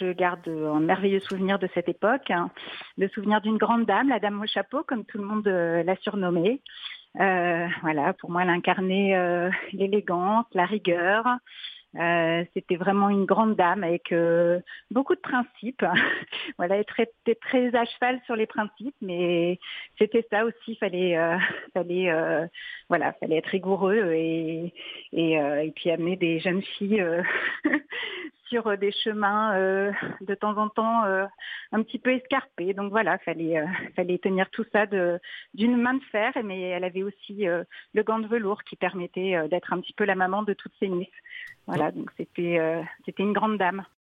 je garde un merveilleux souvenir de cette époque, hein. Le souvenir d'une grande dame, la dame au chapeau, comme tout le monde l'a surnommée. Voilà, pour moi, elle incarnait l'élégance, la rigueur. C'était vraiment une grande dame avec beaucoup de principes. Voilà, elle était très à cheval sur les principes, mais c'était ça aussi. Fallait être rigoureux et puis amener des jeunes filles sur des chemins de temps en temps un petit peu escarpés. Donc voilà, fallait tenir tout ça d'une main de fer, mais elle avait aussi le gant de velours qui permettait d'être un petit peu la maman de toutes ces nièces. Voilà, donc c'était une grande dame.